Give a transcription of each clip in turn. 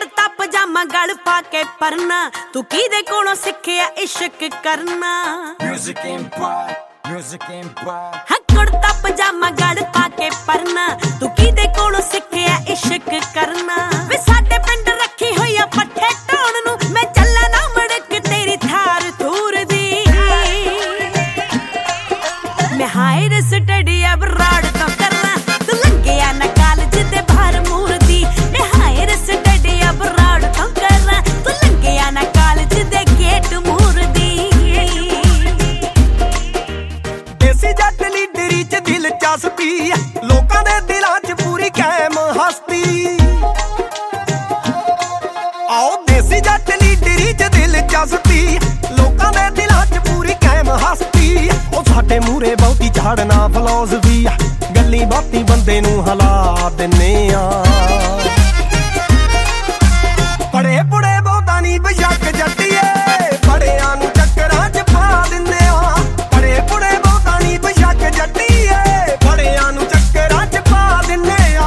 कुर्ता पजामा गल पा के परना तू किदे कोलों सिखिया इश्क करना हाँ कुर्ता पजामा गल पा के परना तू किदे कोलों सिखिया इश्क करना वे साडे पिंड रखी होई आ पट्ठे ढोण नूं मैं चला ना मड़क तेरी थार थूर दी मैं हायर स्टडी अब्रॉड तो करना तू लंघिया ना कॉलेज दे बाहर मूर दी मैं हायर स्टडी अब्रॉड तो करना तू लंघिया ना कॉलेज दे गेट मूर दी देसी जट लीडरी च दिलचस्पी लोकां दे दिलां च पूरी कायम हस्ती आओ देसी जट लीडरी च दिलचस्पी लोकां दे दिलां च पूरी कायम हस्ती ओ साडे मूरे बहुती झाड़ना फिलॉसफी गल्ली बाती बंदे नूं हला दिन्ने आ बड़े बुढ़े बहुता नी बेशक जट्टीए बड़ियां नूं चक्करां च पा दिन्ने आ बड़े बुढ़े बहुता नी बेशक जट्टीए बड़ियां नूं चक्करां च पा दिन्ने आ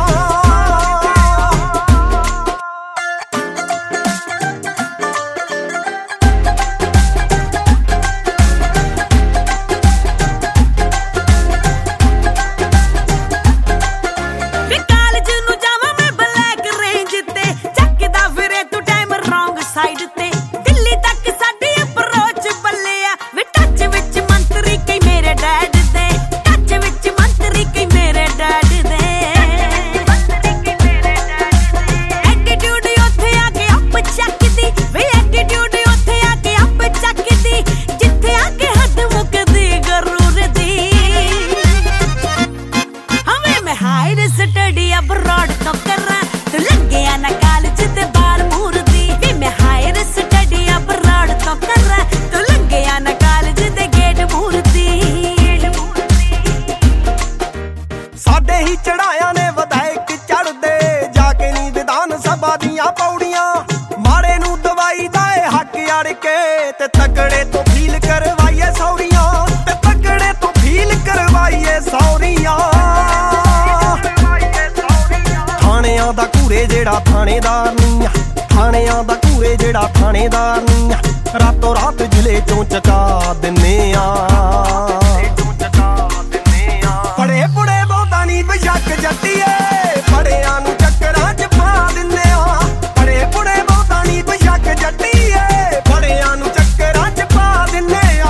स्टडी अब्रॉड तो करना तू लंघिया ना कॉलेज दे बाहर मूर दी वे मैं हायर स्टडी अब्रॉड तो करना तू लंघिया ना कॉलेज दे गेट मूर दी साडे ही चढ़ाया ने विधायक चढ़दे जाके नी विधान सभा दियां पौड़ियां माड़े नूं दवाई दा हक अड़ के ते तकड़े तो फील करवाइए सौरियां ते तकड़े तो फील करवाइए सौरियां थाणियां दा घूरे जेड़ा थाणेदार नी थाणियां दा घूरे जेड़ा थाणेदार नी रातों रात जिले चों चका दिन्ने आ बड़े बुढ़े बहुता नी बेशक जट्टीए बड़ियां नूं चक्करां च पा दिन्ने आ बड़े बुढ़े बहुता नी बेशक जट्टीए बड़ियां नूं चक्करां च पा दिन्ने आ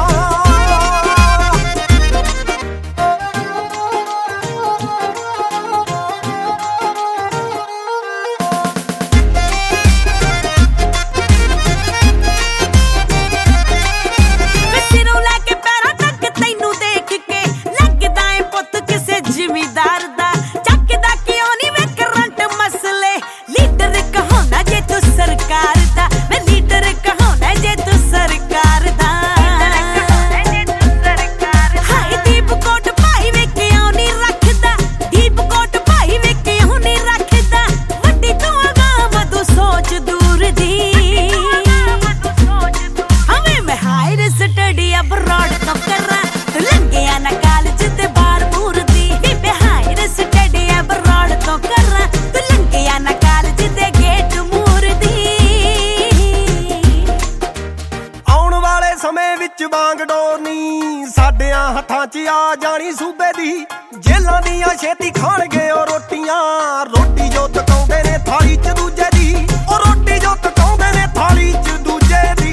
साडियां हत्थां च आ जानी सूबे दी जेलां दियां छेती खाणगे ओ रोटियां रोटी जो तकाउंदे ने थाली च दूजे दी ओ रोटी जो तकाउंदे ने थाली च दूजे दी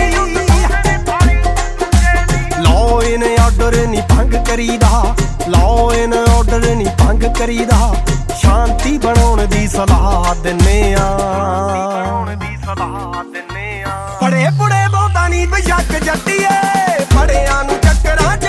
लॉ इन ऑर्डर नी भंग करीदा लॉ इन ऑर्डर नी भंग करीदा शांति बनाउण दी सलाह दिन्ने आ बड़े बुढ़े बहुता नी बेशक जट्टीए बड़ियां नूं चक्करां च